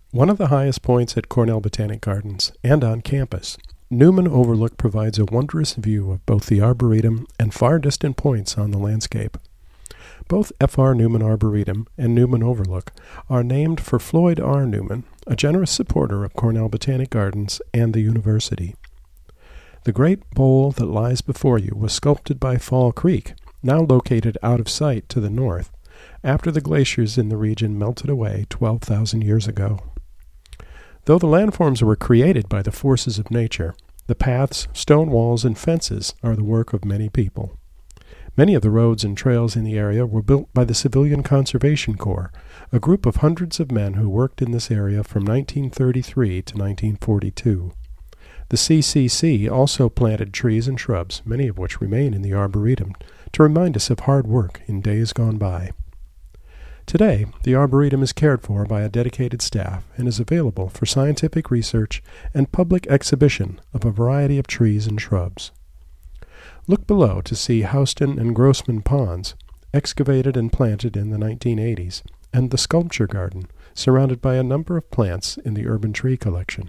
One of the highest points at Cornell Botanic Gardens and on campus, Newman Overlook provides a wondrous view of both the Arboretum and far distant points on the landscape. Both F.R. Newman Arboretum and Newman Overlook are named for Floyd R. Newman, a generous supporter of Cornell Botanic Gardens and the university. The great bowl that lies before you was sculpted by Fall Creek, now located out of sight to the north, after the glaciers in the region melted away 12,000 years ago. Though the landforms were created by the forces of nature, the paths, stone walls, and fences are the work of many people. Many of the roads and trails in the area were built by the Civilian Conservation Corps, a group of hundreds of men who worked in this area from 1933 to 1942. The CCC also planted trees and shrubs, many of which remain in the Arboretum, to remind us of hard work in days gone by. Today, the Arboretum is cared for by a dedicated staff and is available for scientific research and public exhibition of a variety of trees and shrubs. Look below to see Houston and Grossman ponds, excavated and planted in the 1980s, and the sculpture garden, surrounded by a number of plants in the urban tree collection.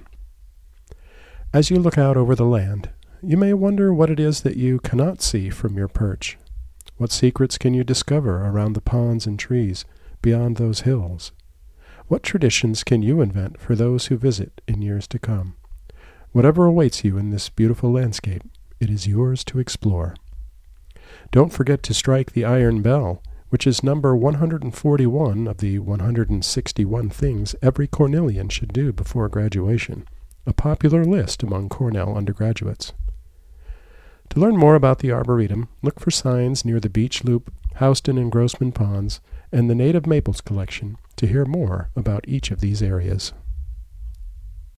As you look out over the land, you may wonder what it is that you cannot see from your perch. What secrets can you discover around the ponds and trees beyond those hills? What traditions can you invent for those who visit in years to come? Whatever awaits you in this beautiful landscape, it is yours to explore. Don't forget to strike the iron bell, which is number 141 of the 161 things every Cornellian should do before graduation, a popular list among Cornell undergraduates. To learn more about the Arboretum, look for signs near the Beach Loop, Houston and Grossman ponds, and the Native Maples collection to hear more about each of these areas.